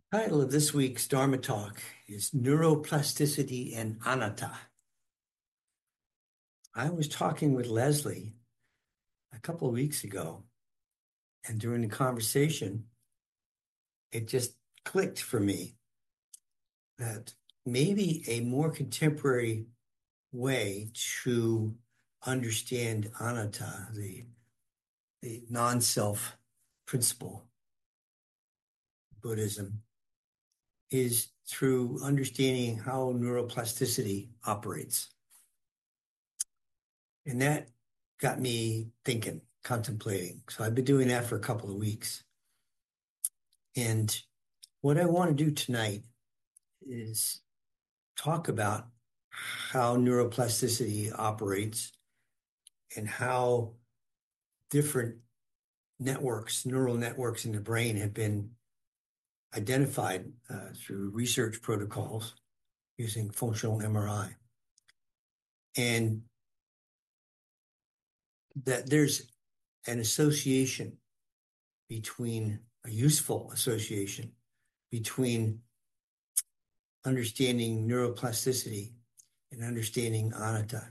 Title of this week's Dharma talk is Neuroplasticity and Anatta. I was talking with Leslie a couple of weeks ago, and during the conversation, it just clicked for me that maybe a more contemporary way to understand anatta, the non-self principle of Buddhism, is through understanding how neuroplasticity operates. And that got me thinking, contemplating. So I've been doing that for a couple of weeks. And what I want to do tonight is talk about how neuroplasticity operates and how different networks, neural networks in the brain have been identified through research protocols using functional MRI. And that there's an association a useful association between understanding neuroplasticity and understanding anatta.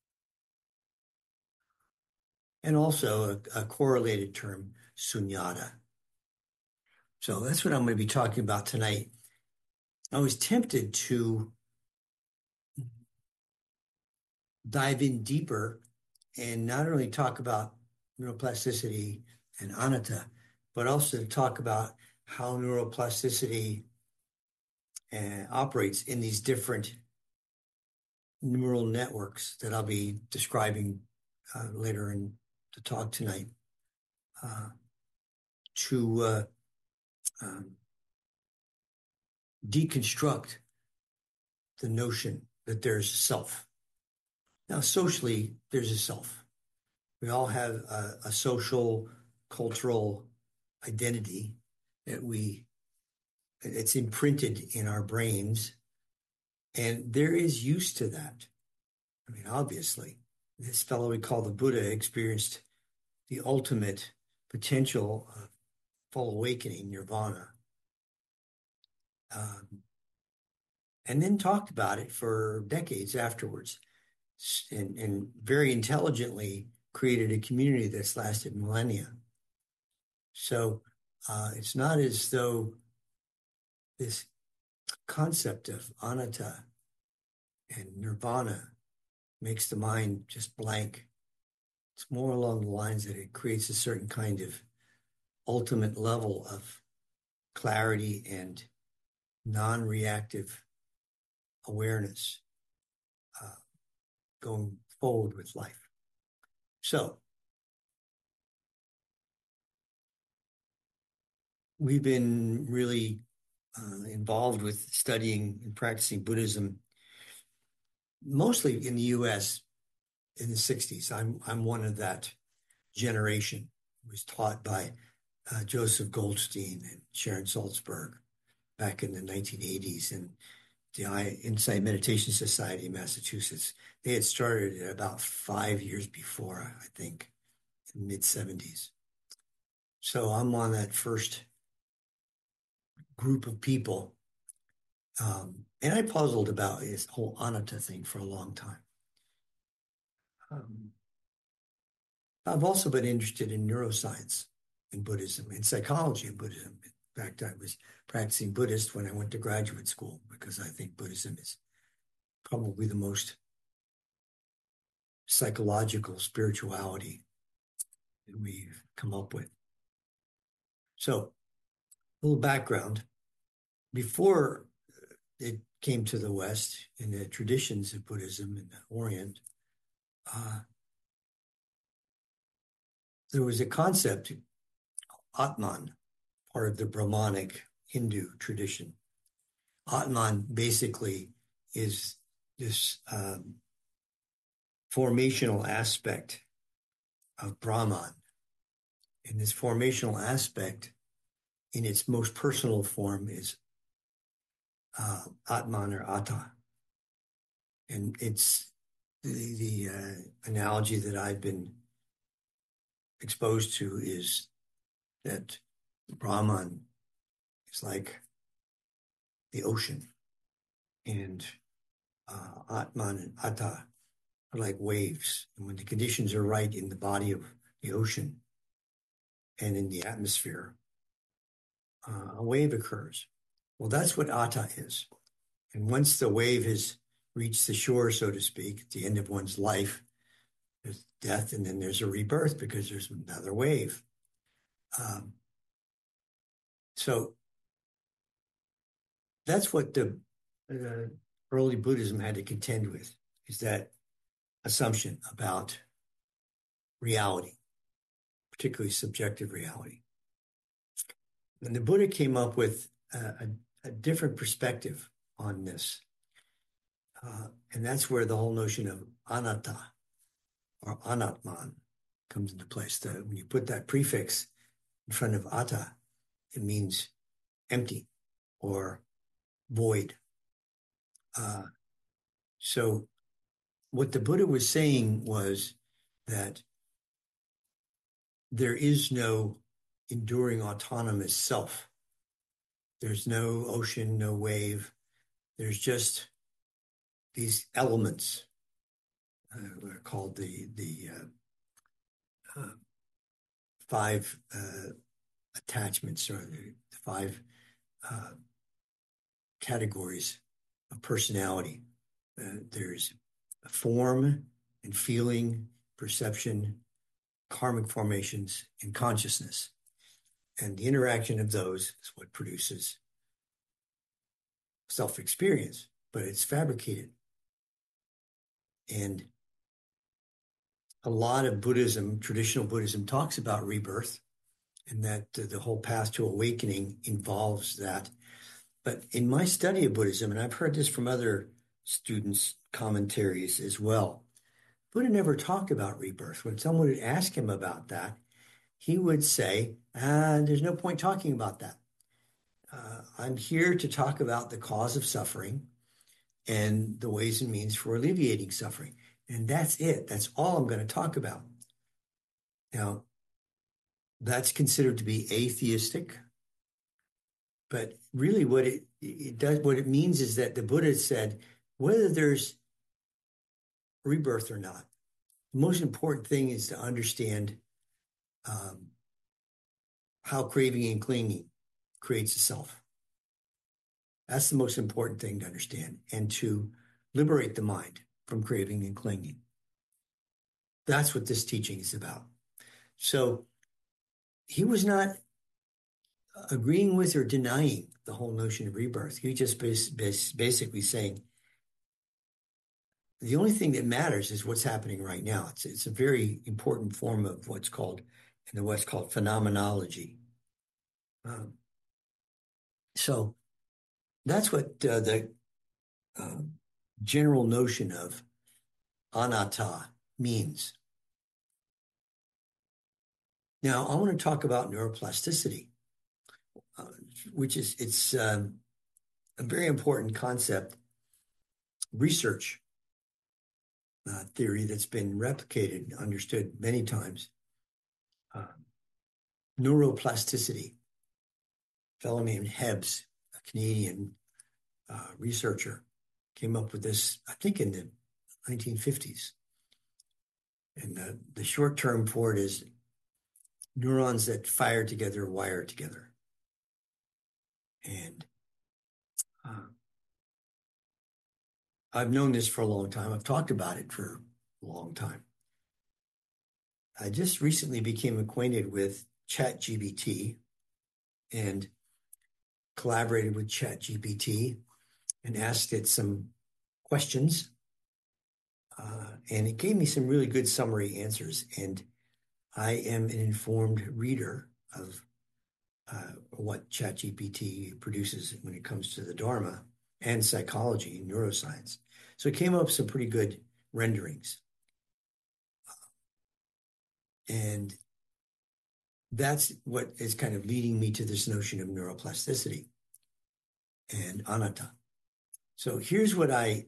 And also a correlated term, sunyata. So that's what I'm going to be talking about tonight. I was tempted to dive in deeper and not only talk about neuroplasticity and anatta, but also to talk about how neuroplasticity operates in these different neural networks that I'll be describing later in the talk tonight, to deconstruct the notion that there's a self. Now, socially, there's a self. We all have a social, cultural identity it's imprinted in our brains, and there is use to that. I mean, obviously, this fellow we call the Buddha experienced the ultimate potential of full awakening, nirvana, um, and then talked about it for decades afterwards, and very intelligently created a community that's lasted millennia. So it's not as though this concept of anatta and nirvana makes the mind just blank. It's more along the lines that it creates a certain kind of ultimate level of clarity and non-reactive awareness going forward with life. So we've been really involved with studying and practicing Buddhism, mostly in the U.S. in the 60s. I'm one of that generation who was taught by Joseph Goldstein and Sharon Salzberg back in the 1980s, and the Insight Meditation Society in Massachusetts. They had started it about 5 years before, I think, in mid 70s. So I'm on that first group of people. And I puzzled about this whole anatta thing for a long time. Um, I've also been interested in neuroscience in Buddhism and psychology in Buddhism. In fact, I was practicing Buddhist when I went to graduate school because I think Buddhism is probably the most psychological spirituality that we've come up with. So, a little background. Before it came to the West in the traditions of Buddhism in the Orient, uh, there was a concept, Atman, part of the Brahmanic Hindu tradition. Atman basically is this formational aspect of Brahman. And this formational aspect, in its most personal form, is Atman or Atta. And it's the analogy that I've been exposed to is that Brahman is like the ocean, and Atman and Atta are like waves. And when the conditions are right in the body of the ocean and in the atmosphere, a wave occurs. Well, that's what Atta is. And once the wave has reached the shore, so to speak, at the end of one's life, there's death, and then there's a rebirth because there's another wave. Um, so that's what the early Buddhism had to contend with, is that assumption about reality, particularly subjective reality. And the Buddha came up with a different perspective on this. And that's where the whole notion of anatta or anatman comes into place. When you put that prefix in front of atta, it means empty or void. So what the Buddha was saying was that there is no enduring autonomous self. There's no ocean, no wave. There's just these elements called the five attachments, or the five categories of personality. There's form and feeling, perception, karmic formations, and consciousness. And the interaction of those is what produces self-experience, but it's fabricated. And a lot of Buddhism, traditional Buddhism, talks about rebirth, and that the whole path to awakening involves that. But in my study of Buddhism, and I've heard this from other students' commentaries as well, Buddha never talked about rebirth. When someone would ask him about that, he would say, there's no point talking about that. I'm here to talk about the cause of suffering and the ways and means for alleviating suffering. And that's it. That's all I'm going to talk about. Now, that's considered to be atheistic. But really what it does, what it means is that the Buddha said, whether there's rebirth or not, the most important thing is to understand how craving and clinging creates a self. That's the most important thing to understand, and to liberate the mind from craving and clinging. That's what this teaching is about. So he was not agreeing with or denying the whole notion of rebirth. He just basically saying, the only thing that matters is what's happening right now. It's a very important form of what's called, in the West, called phenomenology. So that's what the general notion of anatta means. Now, I want to talk about neuroplasticity, which is, it's a very important concept, research theory that's been replicated and understood many times. Neuroplasticity. A fellow named Hebs, a Canadian researcher, came up with this, I think, in the 1950s. And the short term for it is neurons that fire together, wire together. And I've known this for a long time. I've talked about it for a long time. I just recently became acquainted with ChatGPT and collaborated with ChatGPT and asked it some questions. And it gave me some really good summary answers. And I am an informed reader of what ChatGPT produces when it comes to the Dharma and psychology and neuroscience. So it came up with some pretty good renderings. And that's what is kind of leading me to this notion of neuroplasticity and anatta. So here's what I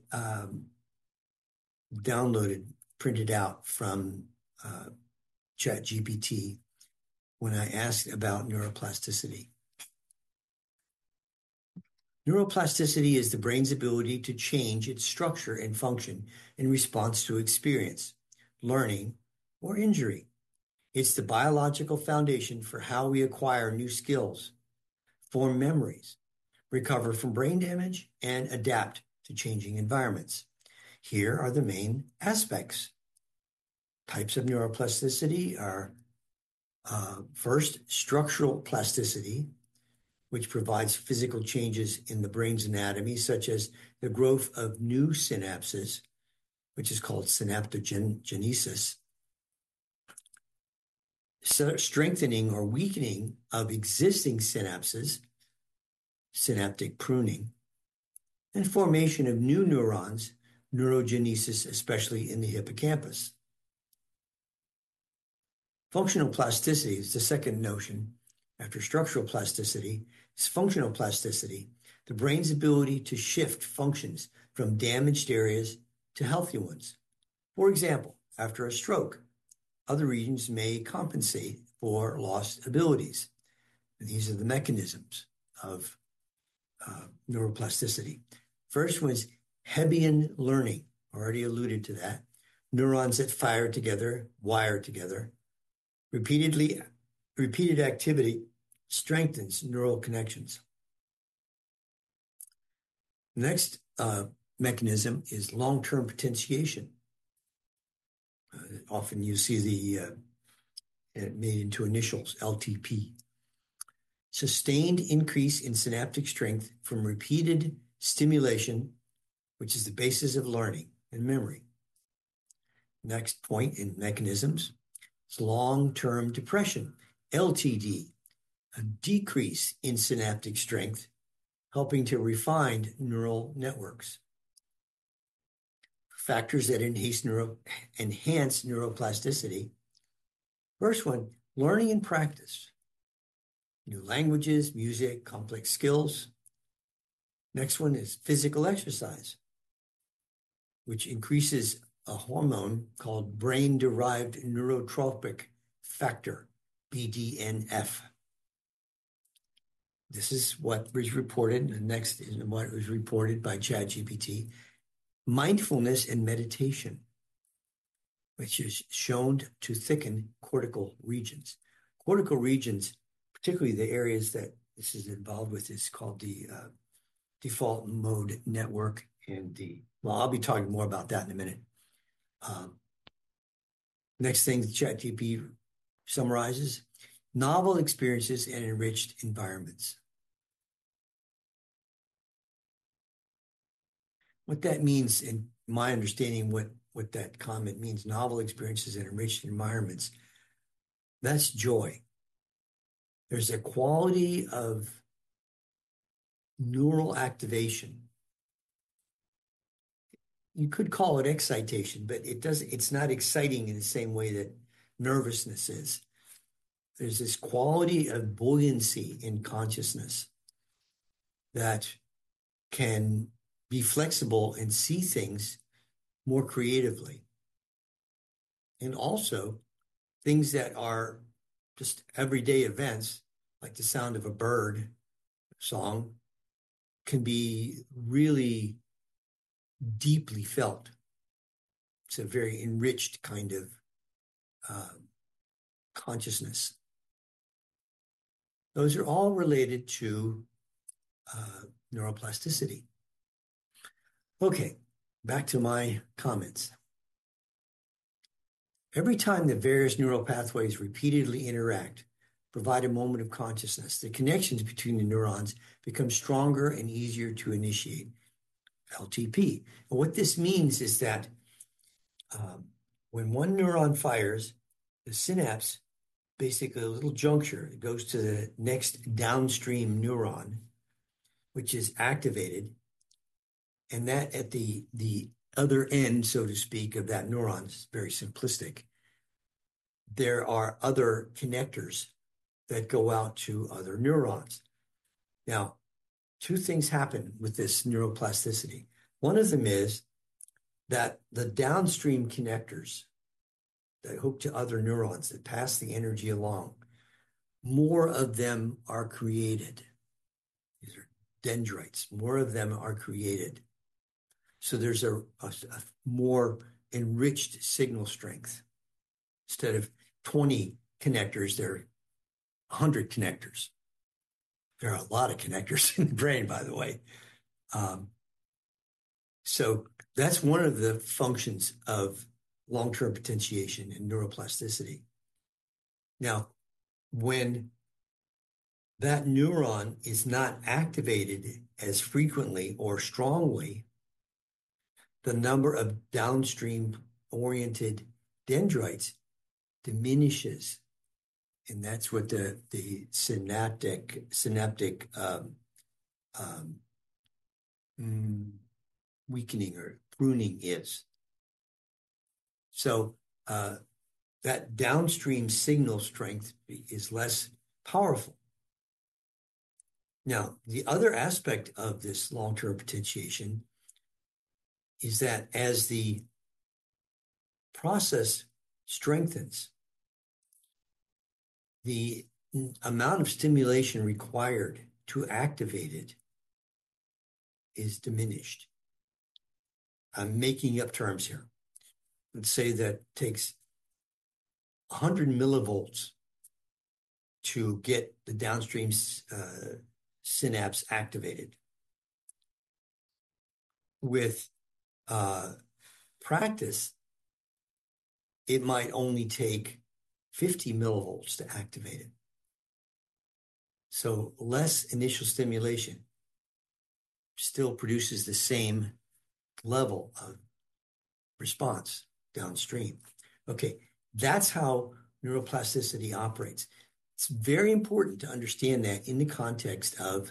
downloaded, printed out from ChatGPT when I asked about neuroplasticity. Neuroplasticity is the brain's ability to change its structure and function in response to experience, learning, or injury. It's the biological foundation for how we acquire new skills, form memories, recover from brain damage, and adapt to changing environments. Here are the main aspects. Types of neuroplasticity are first, structural plasticity, which provides physical changes in the brain's anatomy, such as the growth of new synapses, which is called synaptogenesis, strengthening or weakening of existing synapses, synaptic pruning, and formation of new neurons, neurogenesis, especially in the hippocampus. Functional plasticity is the second notion. After structural plasticity is functional plasticity, the brain's ability to shift functions from damaged areas to healthy ones. For example, after a stroke, other regions may compensate for lost abilities. And these are the mechanisms of neuroplasticity. First was Hebbian learning, already alluded to that. Neurons that fire together, wire together. Repeated activity strengthens neural connections. Next mechanism is long-term potentiation. Often you see the made into initials, LTP. Sustained increase in synaptic strength from repeated stimulation, which is the basis of learning and memory. Next point in mechanisms is long-term depression, LTD, a decrease in synaptic strength, helping to refine neural networks. Factors that enhance neuroplasticity. First one, learning and practice. New languages, music, complex skills. Next one is physical exercise, which increases a hormone called brain-derived neurotrophic factor, BDNF. This is what was reported. The next is what was reported by ChatGPT. Mindfulness and meditation, which is shown to thicken cortical regions. Cortical regions, particularly the areas that this is involved with, is called the default mode network. Well, I'll be talking more about that in a minute. Next thing, the ChatGPT summarizes novel experiences and enriched environments. What that means, in my understanding, what that comment means, novel experiences and enriched environments, that's joy. There's a quality of neural activation. You could call it excitation, but it's not exciting in the same way that nervousness is. There's this quality of buoyancy in consciousness that can be flexible and see things more creatively. And also things that are just everyday events, like the sound of a bird song, can be really deeply felt. It's a very enriched kind of consciousness. Those are all related to neuroplasticity. Okay, back to my comments. Every time the various neural pathways repeatedly interact, provide a moment of consciousness, the connections between the neurons become stronger and easier to initiate. LTP. And what this means is that when one neuron fires, the synapse, basically a little juncture, it goes to the next downstream neuron, which is activated. And that at the other end, so to speak, of that neuron, is very simplistic. There are other connectors that go out to other neurons. Now, two things happen with this neuroplasticity. One of them is that the downstream connectors that hook to other neurons that pass the energy along, more of them are created. These are dendrites. More of them are created. So there's a more enriched signal strength. Instead of 20 connectors, there are 100 connectors. There are a lot of connectors in the brain, by the way. So that's one of the functions of long-term potentiation and neuroplasticity. Now, when that neuron is not activated as frequently or strongly, the number of downstream oriented dendrites diminishes. And that's what the synaptic weakening or pruning is. So that downstream signal strength is less powerful. Now, the other aspect of this long-term potentiation is that as the process strengthens, the amount of stimulation required to activate it is diminished. I'm making up terms here. Let's say that takes 100 millivolts to get the downstream synapse activated. With practice, it might only take 50 millivolts to activate it. So less initial stimulation still produces the same level of response downstream. Okay, that's how neuroplasticity operates. It's very important to understand that in the context of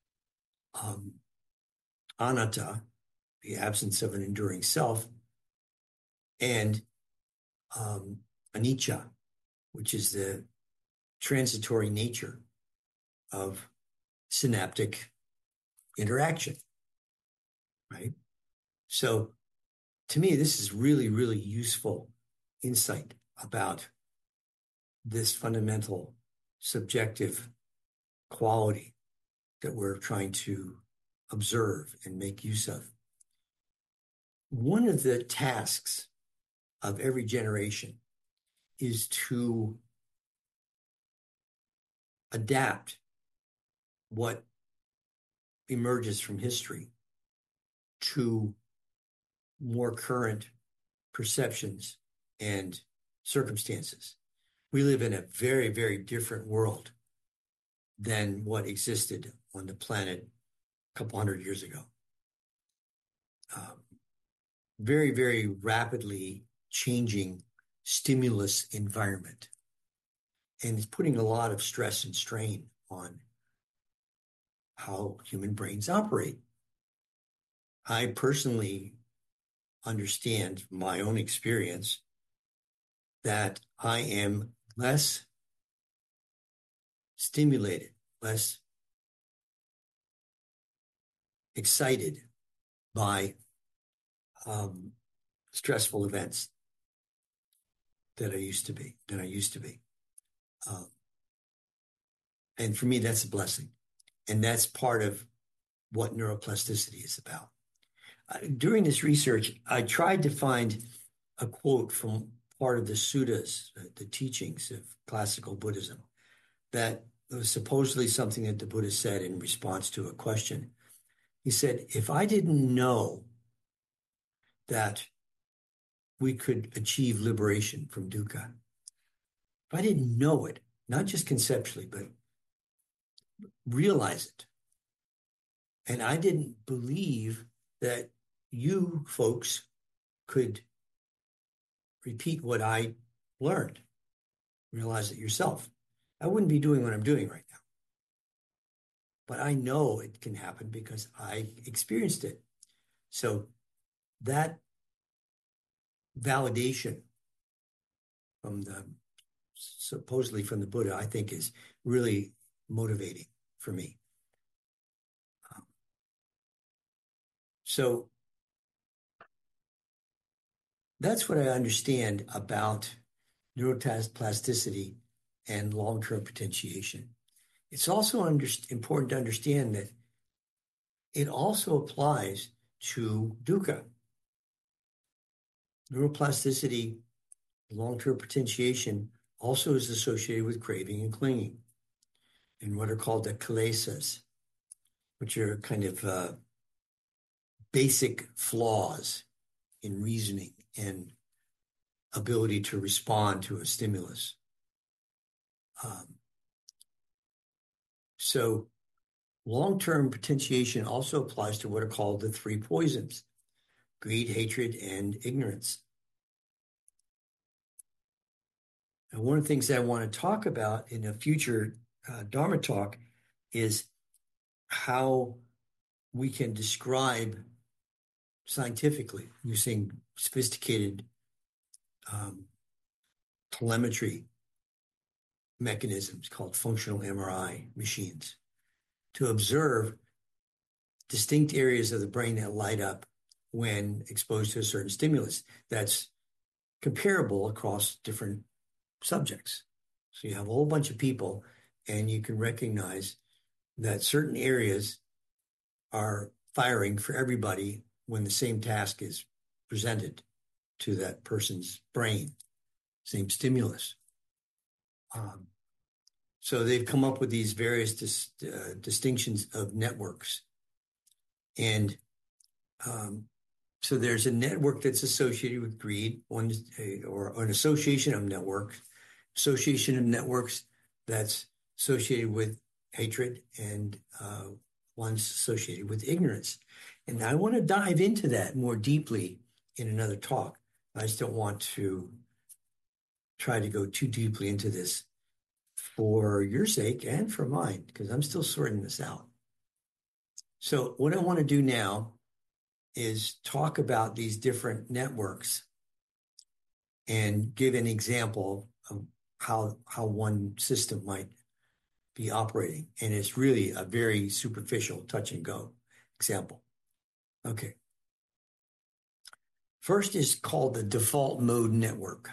anatta, the absence of an enduring self, and anicca, which is the transitory nature of synaptic interaction, right? So to me, this is really, really useful insight about this fundamental subjective quality that we're trying to observe and make use of. One of the tasks of every generation is to adapt what emerges from history to more current perceptions and circumstances. We live in a very, very different world than what existed on the planet a couple hundred years ago. Very, very rapidly changing stimulus environment. And it's putting a lot of stress and strain on how human brains operate. I personally understand from my own experience that I am less stimulated, less excited by stressful events than I used to be. And for me, that's a blessing. And that's part of what neuroplasticity is about. During this research, I tried to find a quote from part of the suttas, the teachings of classical Buddhism, that was supposedly something that the Buddha said in response to a question. He said, if I didn't know that we could achieve liberation from dukkha, if I didn't know it, not just conceptually, but realize it, and I didn't believe that you folks could repeat what I learned, realize it yourself, I wouldn't be doing what I'm doing right now. But I know it can happen because I experienced it. So that validation from supposedly from the Buddha, I think is really motivating for me. So that's what I understand about neuroplasticity and long-term potentiation. It's also important to understand that it also applies to dukkha. Neuroplasticity, long-term potentiation, also is associated with craving and clinging, and what are called the kilesas, which are kind of basic flaws in reasoning and ability to respond to a stimulus. Um, so long-term potentiation also applies to what are called the three poisons: greed, hatred, and ignorance. And one of the things that I want to talk about in a future Dharma talk is how we can describe scientifically using sophisticated um, telemetry mechanisms called functional MRI machines to observe distinct areas of the brain that light up when exposed to a certain stimulus that's comparable across different subjects. So you have a whole bunch of people, and you can recognize that certain areas are firing for everybody when the same task is presented to that person's brain, same stimulus. So they've come up with these various distinctions of networks. And so there's a network that's associated with greed, or an association of networks that's associated with hatred, and one's associated with ignorance. And I want to dive into that more deeply in another talk. I just don't want to try to go too deeply into this for your sake and for mine, because I'm still sorting this out. So what I want to do now is talk about these different networks and give an example of how one system might be operating. And it's really a very superficial touch and go example. Okay. First is called the default mode network.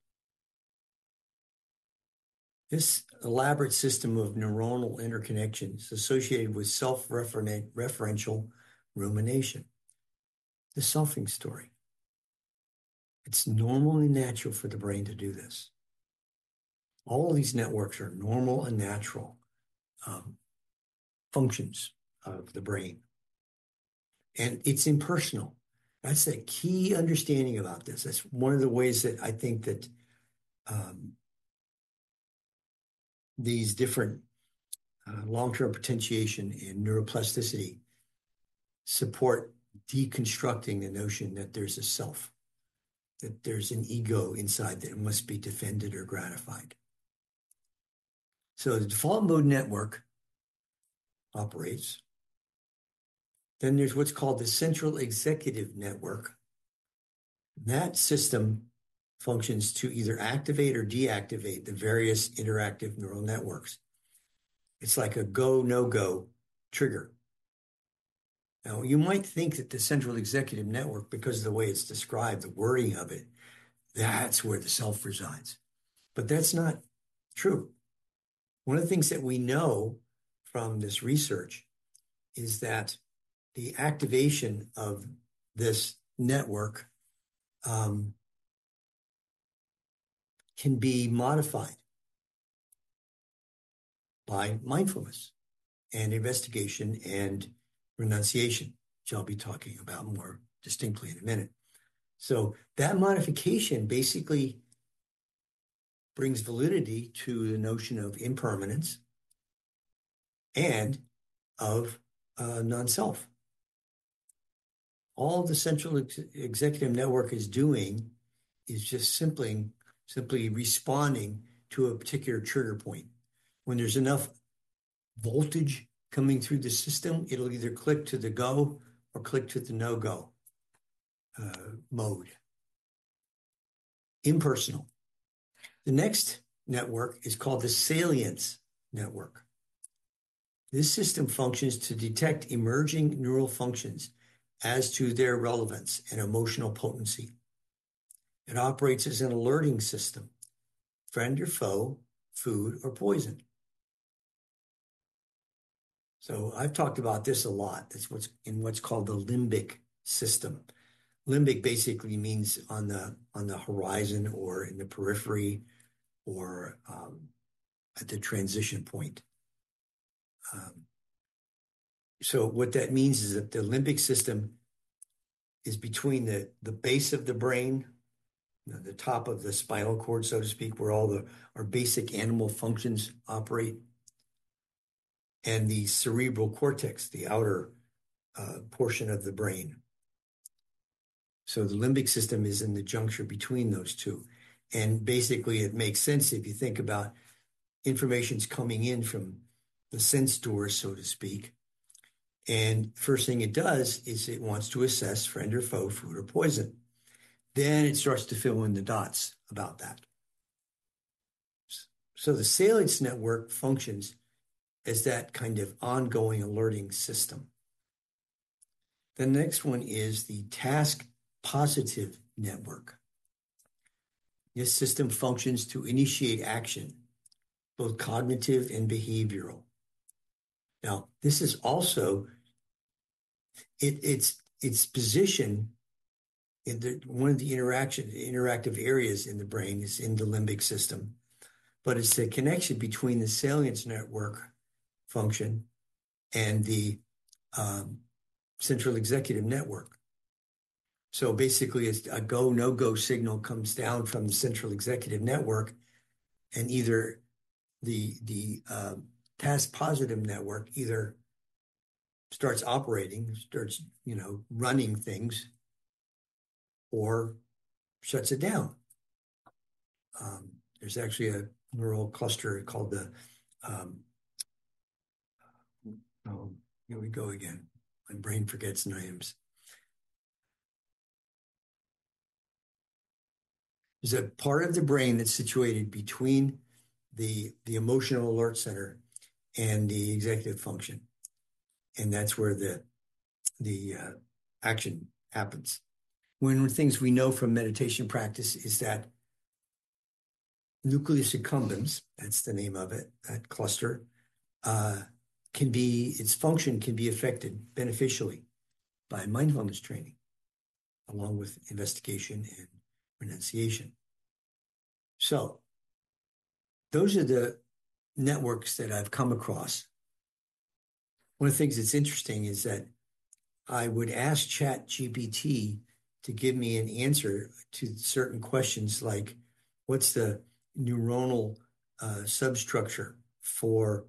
This elaborate system of neuronal interconnections associated with self-referential rumination. The selfing story. It's normal and natural for the brain to do this. All of these networks are normal and natural functions of the brain. And it's impersonal. That's the key understanding about this. That's one of the ways that I think that these different long-term potentiation and neuroplasticity support deconstructing the notion that there's a self, that there's an ego inside that must be defended or gratified. So the default mode network operates. Then there's what's called the central executive network. That system functions to either activate or deactivate the various interactive neural networks. It's like a go, no-go trigger. Now, you might think that the central executive network, because of the way it's described, the wording of it, that's where the self resides. But that's not true. One of the things that we know from this research is that the activation of this network can be modified by mindfulness and investigation and renunciation, which I'll be talking about more distinctly in a minute. So that modification basically brings validity to the notion of impermanence and of non-self. All the central executive network is doing is just simply responding to a particular trigger point. When there's enough voltage coming through the system, it'll either click to the go or click to the no-go mode. Impersonal. The next network is called the salience network. This system functions to detect emerging neural functions as to their relevance and emotional potency. It operates as an alerting system, friend or foe, food or poison. So I've talked about this a lot. That's what's called the limbic system. Limbic basically means on the horizon or in the periphery or at the transition point. Um, so what that means is that the limbic system is between the base of the brain, the top of the spinal cord, so to speak, where all our basic animal functions operate, and the cerebral cortex, the outer portion of the brain. So the limbic system is in the juncture between those two. And basically, it makes sense if you think about information's coming in from the sense doors, so to speak. And first thing it does is it wants to assess friend or foe, food or poison. Then it starts to fill in the dots about that. So the salience network functions as that kind of ongoing alerting system. The next one is the task positive network. This system functions to initiate action, both cognitive and behavioral. Now, this is also its position in one of the interactive areas in the brain is in the limbic system, but it's the connection between the salience network function and the central executive network. So basically, it's a go, no-go signal comes down from the central executive network, and either the task positive network either starts operating, starts running things, or shuts it down. There's actually a neural cluster called the here we go again. My brain forgets names. There's a part of the brain that's situated between the emotional alert center and the executive function. And that's where the action happens. One of the things we know from meditation practice is that nucleus accumbens, that's the name of it, that cluster, its function can be affected beneficially by mindfulness training, along with investigation and renunciation. So those are the networks that I've come across. One of the things that's interesting is that I would ask ChatGPT to give me an answer to certain questions like, what's the neuronal substructure for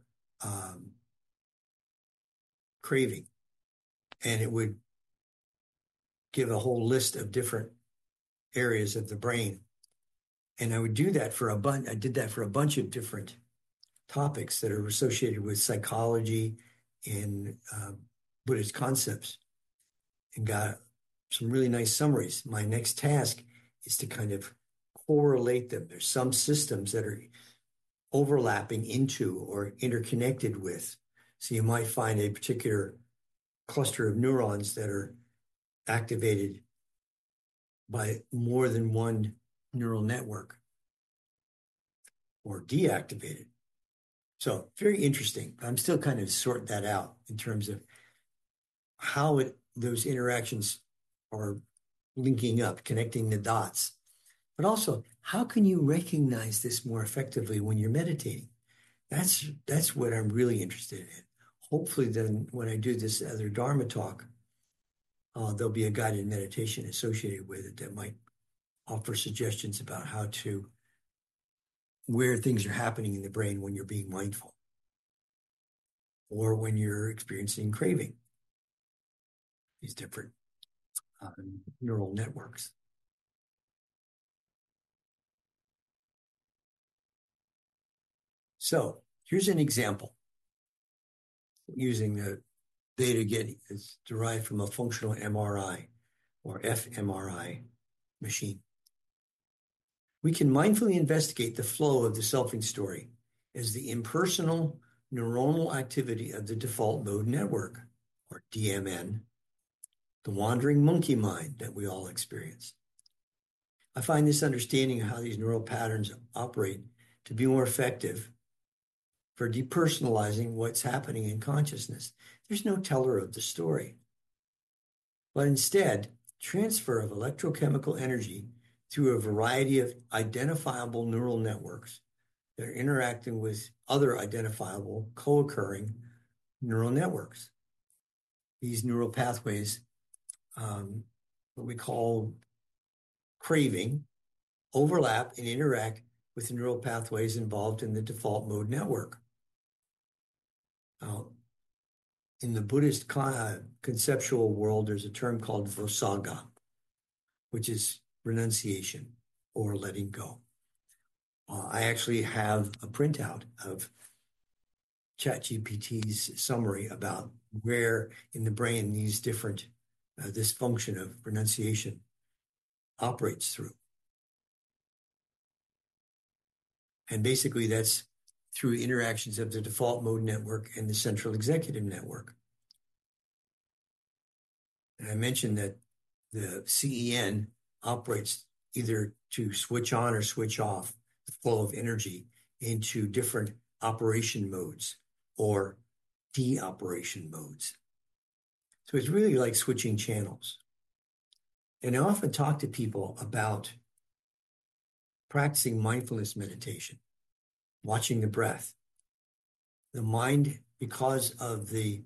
craving? And it would give a whole list of different areas of the brain. And I would do that for I did that for a bunch of different topics that are associated with psychology and Buddhist concepts, and got some really nice summaries. My next task is to kind of correlate them. There's some systems that are overlapping into or interconnected with. So you might find a particular cluster of neurons that are activated by more than one neural network or deactivated. So very interesting. I'm still kind of sorting that out in terms of how those interactions are linking up, connecting the dots. But also, how can you recognize this more effectively when you're meditating? That's what I'm really interested in. Hopefully then when I do this other Dharma talk, there'll be a guided meditation associated with it that might offer suggestions about where things are happening in the brain when you're being mindful or when you're experiencing craving, these different neural networks. So here's an example using the data it's derived from a functional MRI or fMRI machine. We can mindfully investigate the flow of the selfing story as the impersonal neuronal activity of the default mode network, or DMN, the wandering monkey mind that we all experience. I find this understanding of how these neural patterns operate to be more effective for depersonalizing what's happening in consciousness. There's no teller of the story, but instead, transfer of electrochemical energy through a variety of identifiable neural networks that are interacting with other identifiable co-occurring neural networks. These neural pathways, what we call craving, overlap and interact with the neural pathways involved in the default mode network. In the Buddhist conceptual world, there's a term called Vosaga, which is renunciation or letting go. I actually have a printout of ChatGPT's summary about where in the brain these different, this function of renunciation operates through. And basically that's through interactions of the default mode network and the central executive network. And I mentioned that the CEN operates either to switch on or switch off the flow of energy into different operation modes or de-operation modes. So it's really like switching channels. And I often talk to people about practicing mindfulness meditation, watching the breath. The mind, because of the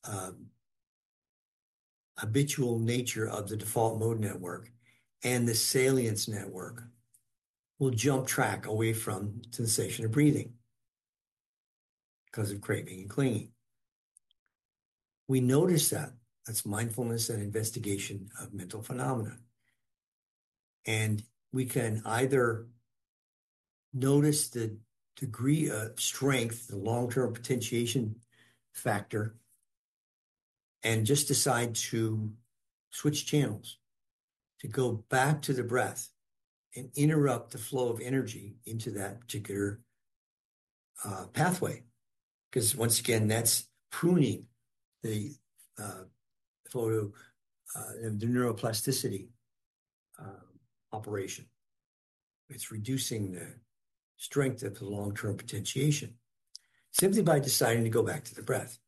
habitual nature of the default mode network and the salience network, will jump track away from sensation of breathing because of craving and clinging. We notice that. That's mindfulness and investigation of mental phenomena. And we can either notice the degree of strength, the long-term potentiation factor, and just decide to switch channels, to go back to the breath and interrupt the flow of energy into that particular pathway. Because once again, that's pruning the the neuroplasticity operation. It's reducing the strength of the long-term potentiation simply by deciding to go back to the breath.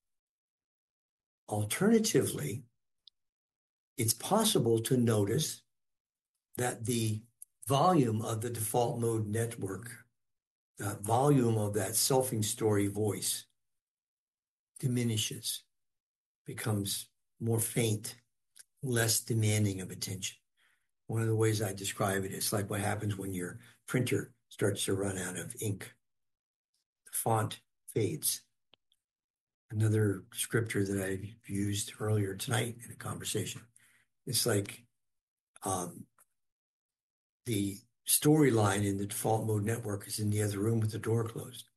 Alternatively, it's possible to notice that the volume of the default mode network, the volume of that selfing story voice diminishes, becomes more faint, less demanding of attention. One of the ways I describe it is like what happens when your printer starts to run out of ink. The font fades. Another descriptor that I've used earlier tonight in a conversation. It's like the storyline in the default mode network is in the other room with the door closed.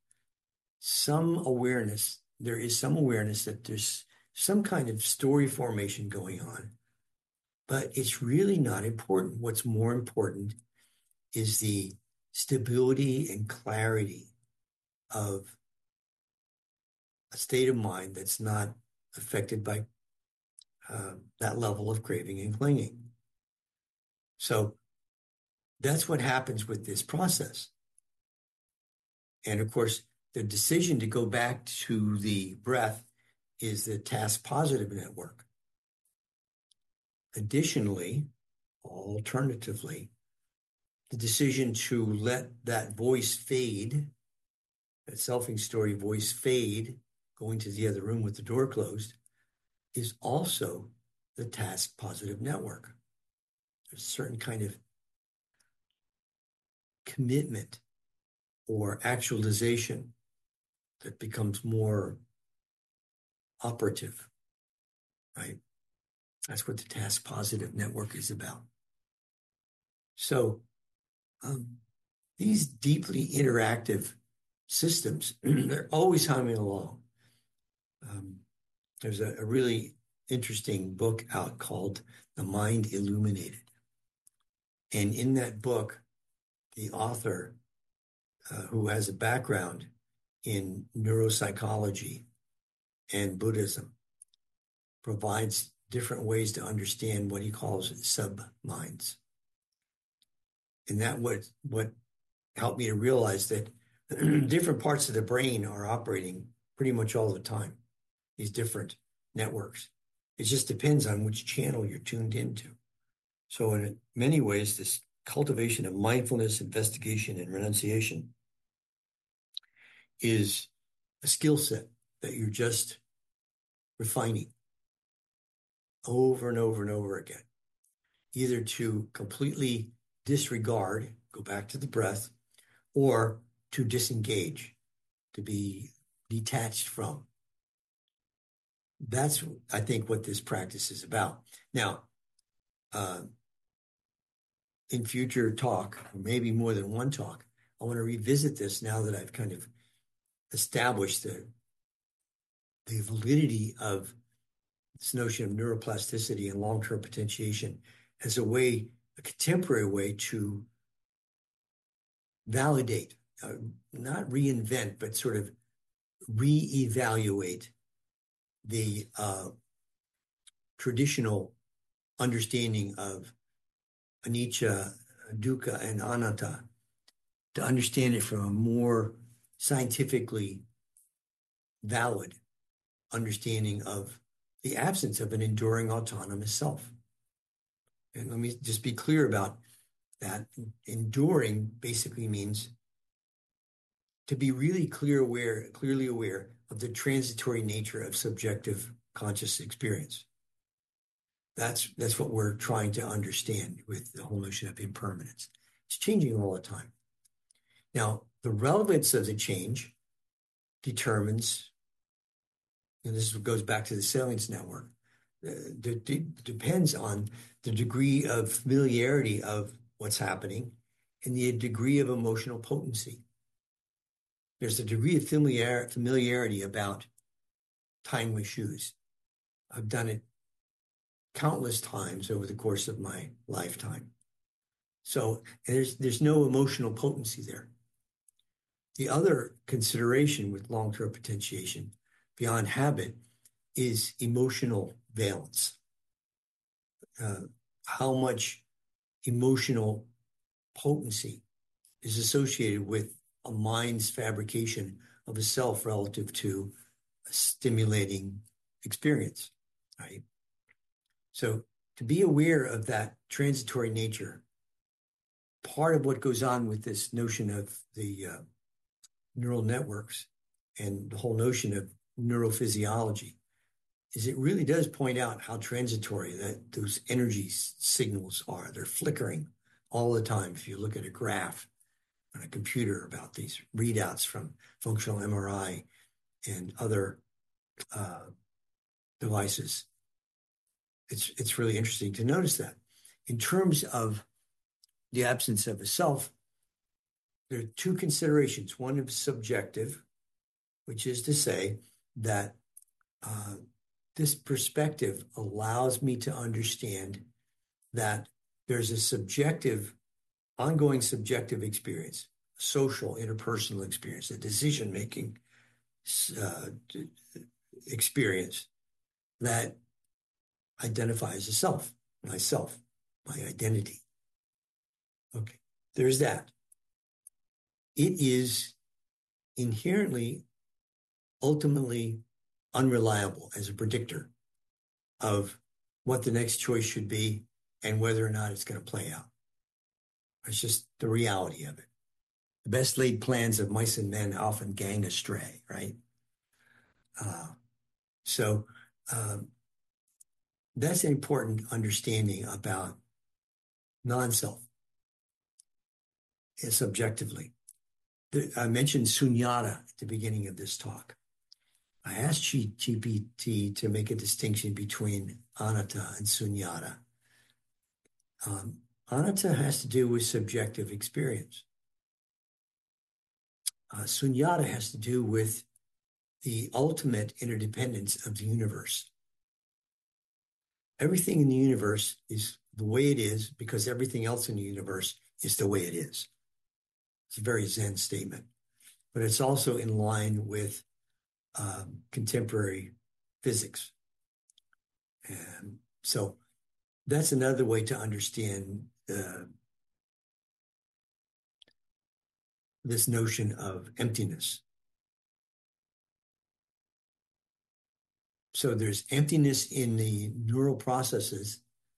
There is some awareness that there's some kind of story formation going on, but it's really not important. What's more important is the stability and clarity of a state of mind that's not affected by that level of craving and clinging. So that's what happens with this process. And of course, the decision to go back to the breath is the task positive network. Additionally, alternatively, the decision to let that voice fade, that selfing story voice fade, going to the other room with the door closed, is also the task positive network. There's a certain kind of commitment or actualization that becomes more operative, right? That's what the task positive network is about. So these deeply interactive systems, they're always humming along. There's a really interesting book out called The Mind Illuminated. And in that book, the author, who has a background in neuropsychology and Buddhism, provides different ways to understand what he calls sub-minds. And that what helped me to realize that different parts of the brain are operating pretty much all the time, these different networks. It just depends on which channel you're tuned into. So in many ways, this cultivation of mindfulness, investigation, and renunciation is a skill set that you're just refining over and over and over again, either to completely disregard, go back to the breath, or to disengage, to be detached from. That's, I think, what this practice is about. Now, in future talk, or maybe more than one talk, I want to revisit this now that I've kind of established the validity of this notion of neuroplasticity and long-term potentiation as a way, a contemporary way to validate, not reinvent, but sort of reevaluate the traditional understanding of anicca, dukkha, and anatta, to understand it from a more scientifically valid understanding of the absence of an enduring autonomous self. And let me just be clear about that. Enduring basically means to be really clearly aware of the transitory nature of subjective conscious experience. That's what we're trying to understand with the whole notion of impermanence. It's changing all the time. Now, the relevance of the change determines, and this goes back to the salience network, depends on the degree of familiarity of what's happening and the degree of emotional potency. There's a degree of familiarity about tying my shoes. I've done it countless times over the course of my lifetime. So there's no emotional potency there. The other consideration with long-term potentiation beyond habit is emotional valence. How much emotional potency is associated with a mind's fabrication of a self relative to a stimulating experience, right? So to be aware of that transitory nature, part of what goes on with this notion of the neural networks and the whole notion of neurophysiology is it really does point out how transitory that those energy signals are. They're flickering all the time. If you look at a graph on a computer about these readouts from functional MRI and other devices, it's really interesting to notice that. In terms of the absence of a self, there are two considerations. One is subjective, which is to say that this perspective allows me to understand that there's a subjective, ongoing subjective experience, a social, interpersonal experience, a decision-making experience that identifies a self, myself, my identity. Okay, there's that. It is inherently, ultimately unreliable as a predictor of what the next choice should be and whether or not it's going to play out. It's just the reality of it. The best laid plans of mice and men often gang astray, right? So that's an important understanding about non-self subjectively. I mentioned sunyata at the beginning of this talk. I asked GPT to make a distinction between anatta and sunyata. Anatta has to do with subjective experience. Sunyata has to do with the ultimate interdependence of the universe. Everything in the universe is the way it is because everything else in the universe is the way it is. It's a very Zen statement, but it's also in line with contemporary physics. And so that's another way to understand this notion of emptiness. So there's emptiness in the neural processes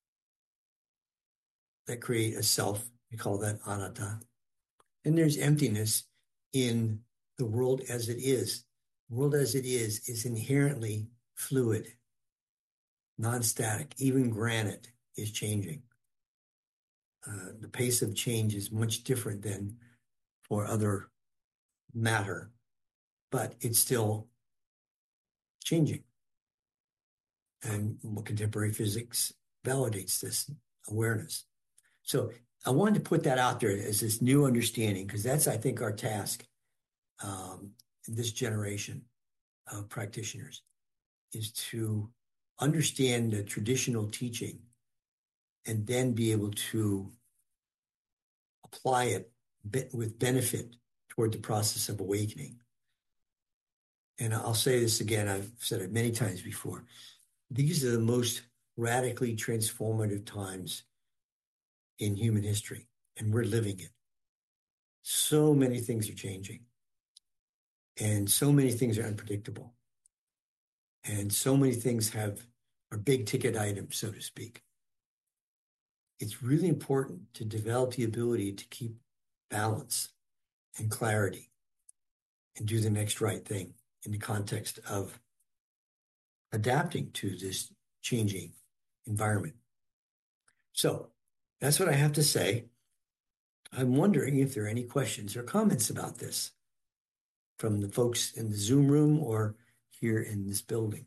that create a self. We call that anatta. And there's emptiness in the world as it is. The world as it is inherently fluid, non-static. Even granite is changing. The pace of change is much different than for other matter, but it's still changing. And contemporary physics validates this awareness. So I wanted to put that out there as this new understanding, because that's, I think, our task in this generation of practitioners, is to understand the traditional teaching and then be able to apply it with benefit toward the process of awakening. And I'll say this again, I've said it many times before. These are the most radically transformative times in human history, and we're living it. So many things are changing, and so many things are unpredictable, and so many things are big ticket items, so to speak. It's really important to develop the ability to keep balance and clarity and do the next right thing in the context of adapting to this changing environment. So that's what I have to say. I'm wondering if there are any questions or comments about this from the folks in the Zoom room or here in this building.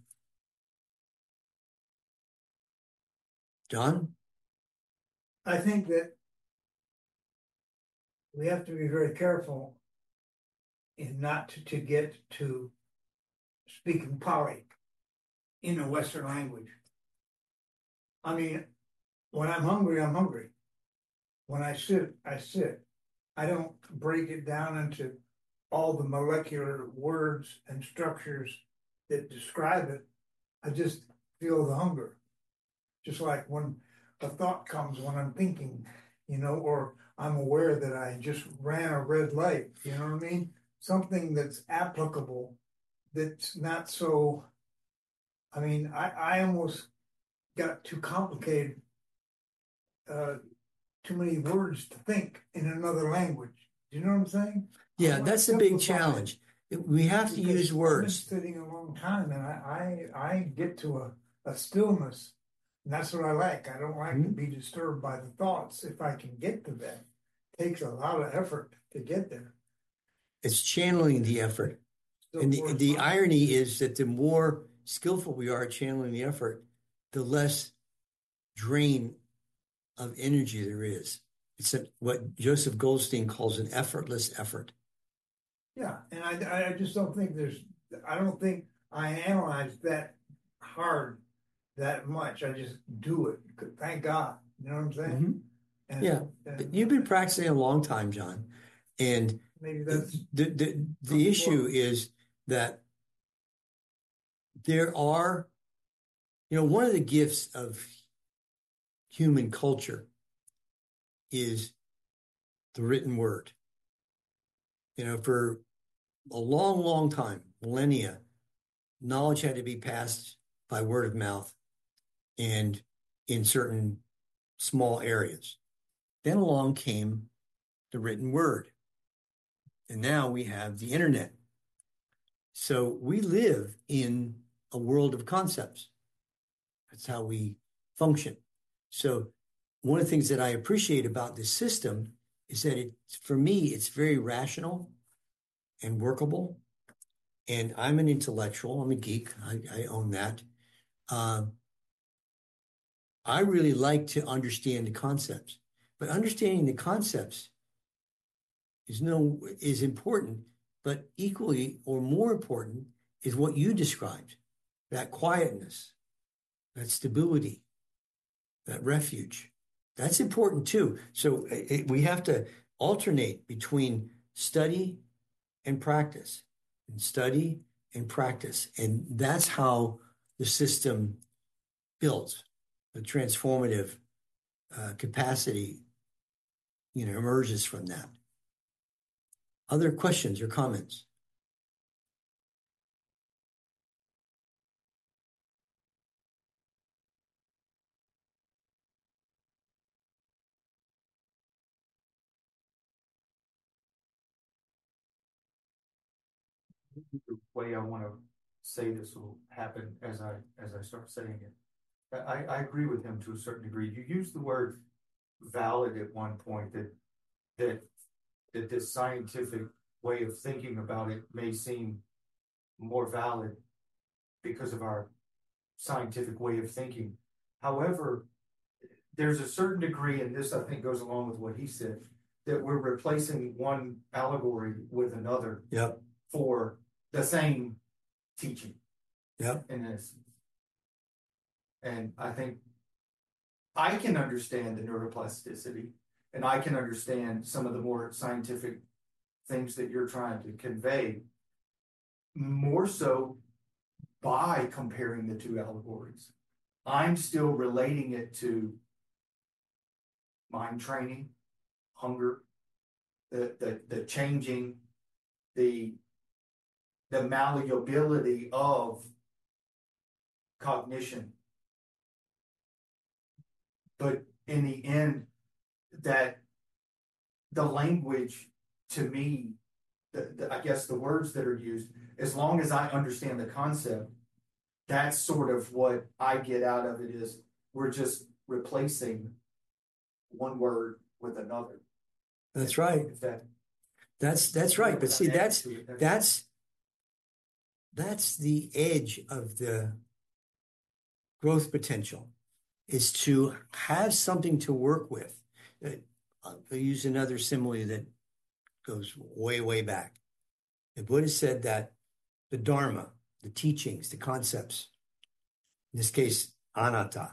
John? I think that we have to be very careful in not to get to speaking Pali in a Western language. I mean, when I'm hungry, I'm hungry. When I sit, I sit. I don't break it down into all the molecular words and structures that describe it. I just feel the hunger. Just like when a thought comes when I'm thinking, or I'm aware that I just ran a red light, you know what I mean? Something that's applicable, that's not so, I almost got too complicated, too many words to think in another language. Do you know what I'm saying? Yeah, that's a big challenge. We have to use words. I've been sitting a long time, and I get to a stillness, and that's what I like. I don't like to be disturbed by the thoughts. If I can get to that, it takes a lot of effort to get there. It's channeling the effort. And the irony is that the more skillful we are at channeling the effort, the less drain of energy there is. It's what Joseph Goldstein calls an effortless effort. Yeah, and I just don't think I don't think I analyze that hard that much. I just do it. Thank God. You know what I'm saying? And, yeah, but you've been practicing a long time, John. And maybe that's the issue is that there are, one of the gifts of human culture is the written word. For a long, long time, millennia, knowledge had to be passed by word of mouth and in certain small areas. Then along came the written word. And now we have the internet. So we live in a world of concepts. That's how we function. So one of the things that I appreciate about this system is that for me, it's very rational and workable. And I'm an intellectual. I'm a geek. I own that. I really like to understand the concepts, but understanding the concepts is important, but equally or more important is what you described, that quietness, that stability, that refuge. That's important too. So we have to alternate between study and practice, and study and practice. And that's how the system builds the transformative capacity, emerges from that. Other questions or comments? The way I want to say this will happen as I start saying it. I agree with him to a certain degree. You used the word valid at one point that that this scientific way of thinking about it may seem more valid because of our scientific way of thinking. However, there's a certain degree, and this I think goes along with what he said, that we're replacing one allegory with another. Yep. For the same teaching. Yep. In essence. And I think I can understand the neuroplasticity, and I can understand some of the more scientific things that you're trying to convey, more so by comparing the two allegories. I'm still relating it to mind training, hunger, the changing, the malleability of cognition. But in the end, that the language, to me, I guess the words that are used, as long as I understand the concept, that's sort of what I get out of it, is we're just replacing one word with another. That's right. That's right. But see, that's the edge of the growth potential, is to have something to work with. I'll use another simile that goes way, way back. The Buddha said that the Dharma, the teachings, the concepts, in this case, anatta,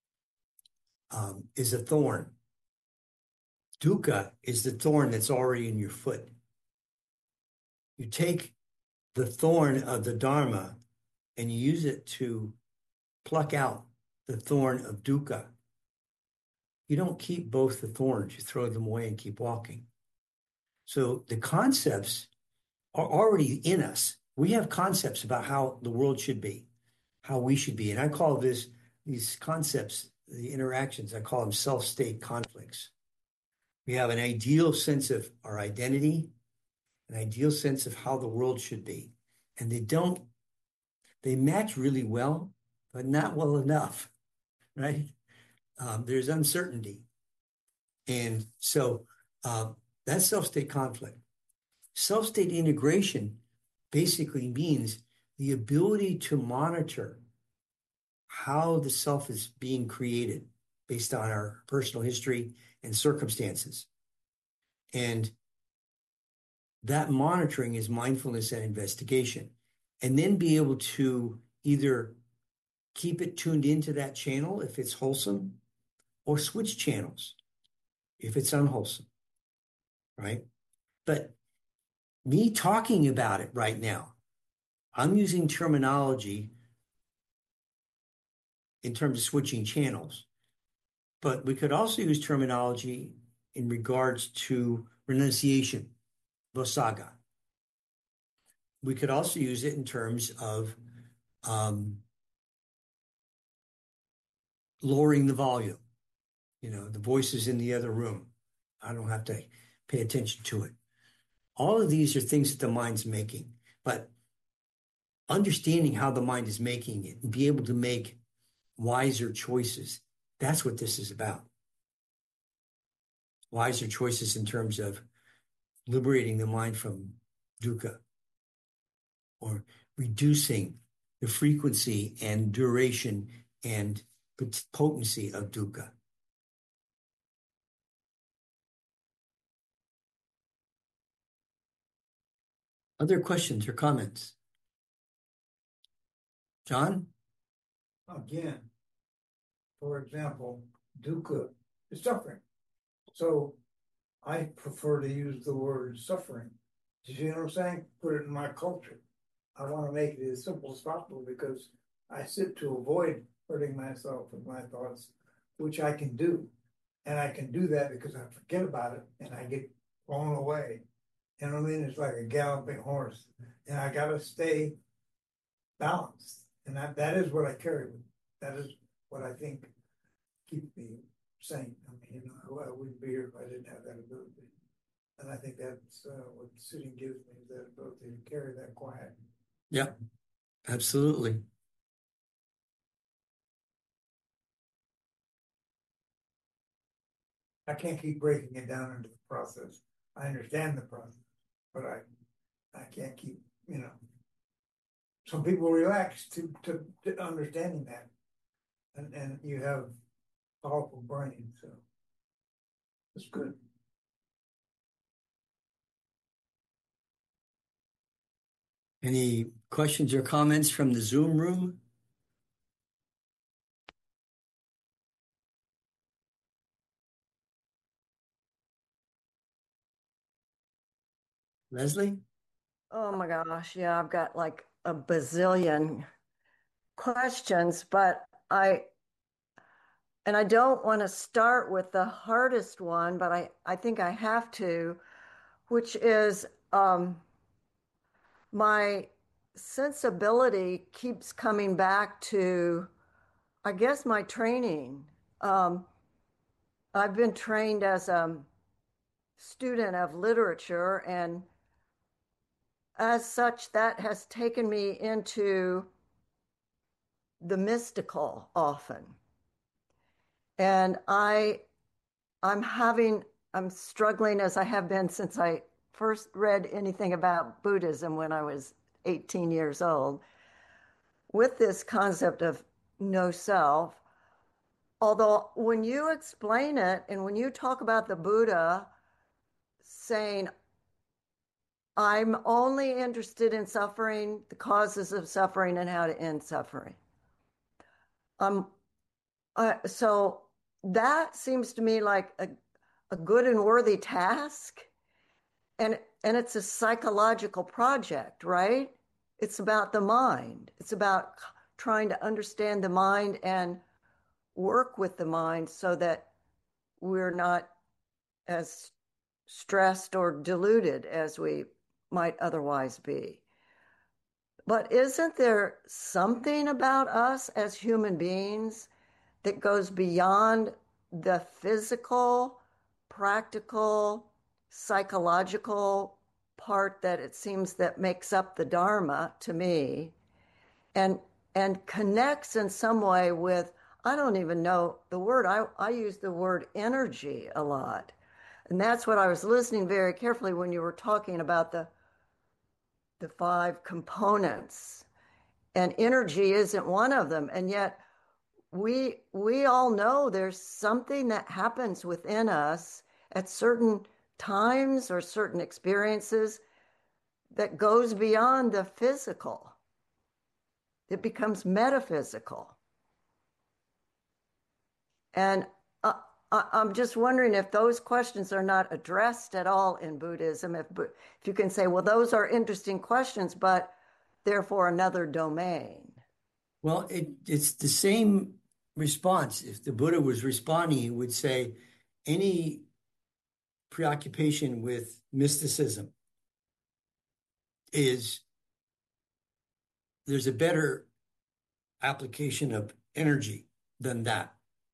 is a thorn. Dukkha is the thorn that's already in your foot. You take the thorn of the Dharma and you use it to pluck out the thorn of dukkha. You don't keep both the thorns, you throw them away and keep walking. So the concepts are already in us. We have concepts about how the world should be, how we should be. And I call these concepts, the interactions, I call them self-state conflicts. We have an ideal sense of our identity, an ideal sense of how the world should be. And they match really well, but not well enough, right? There's uncertainty. And so that's self-state conflict. Self-state integration basically means the ability to monitor how the self is being created based on our personal history and circumstances. And that monitoring is mindfulness and investigation. And then be able to either keep it tuned into that channel if it's wholesome, or switch channels if it's unwholesome, right? But me talking about it right now, I'm using terminology in terms of switching channels, but we could also use terminology in regards to renunciation, Vosaga. We could also use it in terms of lowering the volume. The voices in the other room. I don't have to pay attention to it. All of these are things that the mind's making, but understanding how the mind is making it and be able to make wiser choices, that's what this is about. Wiser choices in terms of liberating the mind from dukkha, or reducing the frequency and duration and potency of dukkha. Other questions or comments? John? Again, for example, dukkha is suffering. So I prefer to use the word suffering. Do you know what I'm saying? Put it in my culture. I want to make it as simple as possible, because I sit to avoid hurting myself with my thoughts, which I can do. And I can do that because I forget about it and I get blown away. You know what I mean? It's like a galloping horse, and I gotta stay balanced, and that is what I carry with me. That is what I think keeps me sane. I mean, you know, I wouldn't be here if I didn't have that ability, and I think that's what sitting gives me, is that ability to carry that quiet. Yeah, absolutely. I can't keep breaking it down into the process. I understand the process, but I can't keep, you know. Some people relax to understanding that, and you have powerful brain, so it's good. Any questions or comments from the Zoom room? Leslie? Oh my gosh, yeah, I've got like a bazillion questions, but I don't want to start with the hardest one, but I think I have to, which is my sensibility keeps coming back to, I guess, my training. Um, I've been trained as a student of literature, and as such, that has taken me into the mystical often. And I'm struggling, as I have been since I first read anything about Buddhism when I was 18 years old, with this concept of no self. Although when you explain it and when you talk about the Buddha saying, I'm only interested in suffering, the causes of suffering, and how to end suffering. Um, so that seems to me like a good and worthy task. And it's a psychological project, right? It's about the mind. It's about trying to understand the mind and work with the mind so that we're not as stressed or deluded as we might otherwise be. But isn't there something about us as human beings that goes beyond the physical, practical, psychological part that it seems that makes up the Dharma to me, and and connects in some way with, I don't even know the word. I use the word energy a lot. And that's what I was listening very carefully when you were talking about the five components. And energy isn't one of them. And yet we all know there's something that happens within us at certain times or certain experiences that goes beyond the physical. It becomes metaphysical. And I'm just wondering if those questions are not addressed at all in Buddhism. If you can say, well, those are interesting questions, but therefore another domain. Well, it's the same response. If the Buddha was responding, he would say any preoccupation with mysticism is there's a better application of energy than that,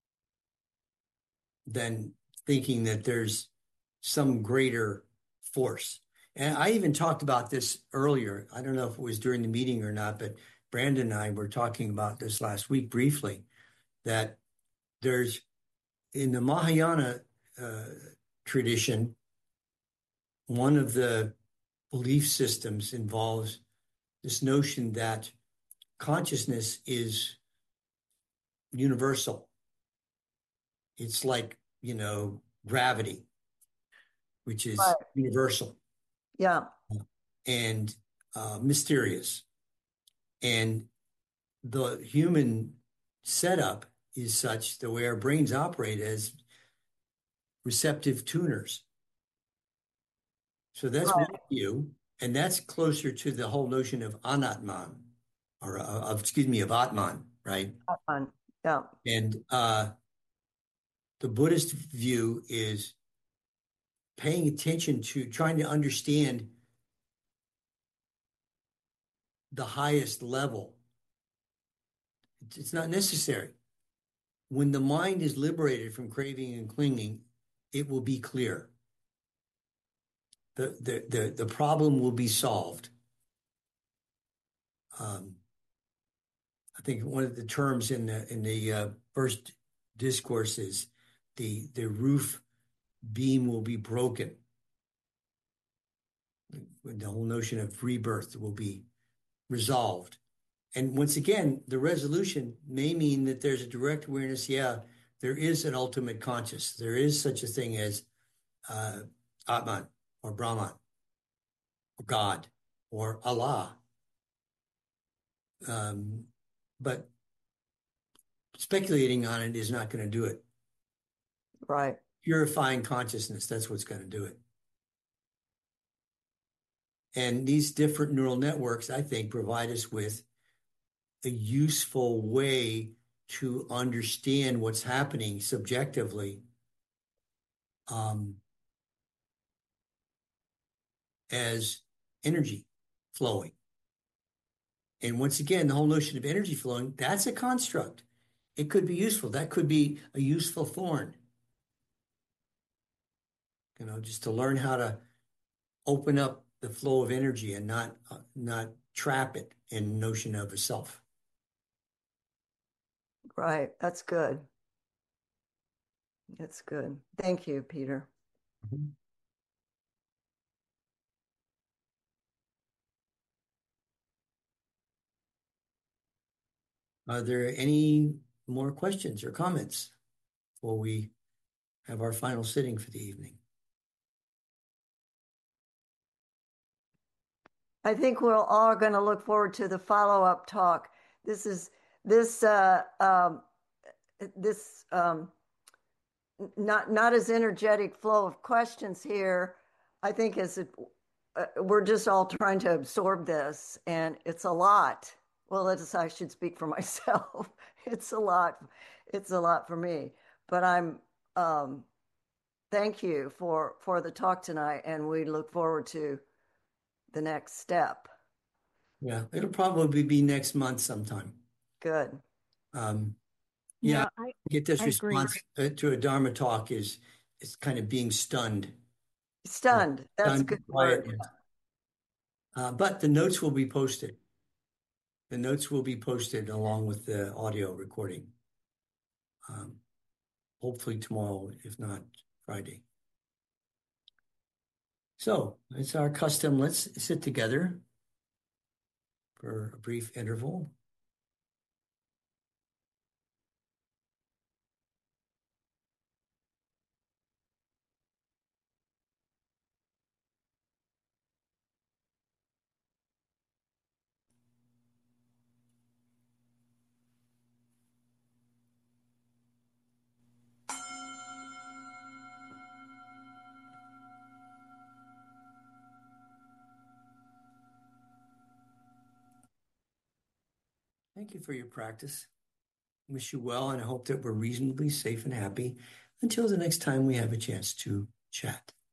than thinking that there's some greater force. And I even talked about this earlier. I don't know if it was during the meeting or not, but Brandon and I were talking about this last week briefly, that there's in the Mahayana tradition, one of the belief systems involves this notion that consciousness is universal. It's like, gravity, which is Right. universal Yeah. and mysterious. And the human setup is such, the way our brains operate, as receptive tuners. So that's one Right. view, and that's closer to the whole notion of anatman, or of Atman, right? Have fun. Yeah. And the Buddhist view is paying attention to trying to understand the highest level. It's not necessary. When the mind is liberated from craving and clinging, it will be clear. The problem will be solved. I think one of the terms in the first discourse is the roof beam will be broken. The whole notion of rebirth will be resolved. And once again, the resolution may mean that there's a direct awareness. Yeah, there is an ultimate conscious. There is such a thing as Atman or Brahman or God or Allah. But speculating on it is not going to do it. Right. Purifying consciousness, that's what's going to do it. And these different neural networks, I think, provide us with a useful way to understand what's happening subjectively as energy flowing. And once again, the whole notion of energy flowing, that's a construct. It could be useful. That could be a useful thorn. Just to learn how to open up the flow of energy and not trap it in notion of a self. Right. That's good. That's good. Thank you, Peter. Mm-hmm. Are there any more questions or comments before we have our final sitting for the evening? I think we're all going to look forward to the follow-up talk. This not as energetic flow of questions here. I think we're just all trying to absorb this, and it's a lot. Well, I should speak for myself. It's a lot. It's a lot for me. But thank you for the talk tonight, and we look forward to the next step. Yeah, it'll probably be next month sometime. Good. Yeah, I get this I agree. response to a Dharma talk is kind of being stunned. Stunned. That's a Stunned good quiet. word. But the notes will be posted. The notes will be posted along with the audio recording. Hopefully tomorrow, if not Friday. So it's our custom. Let's sit together for a brief interval. Thank you for your practice. Wish you well, and I hope that we're reasonably safe and happy until the next time we have a chance to chat.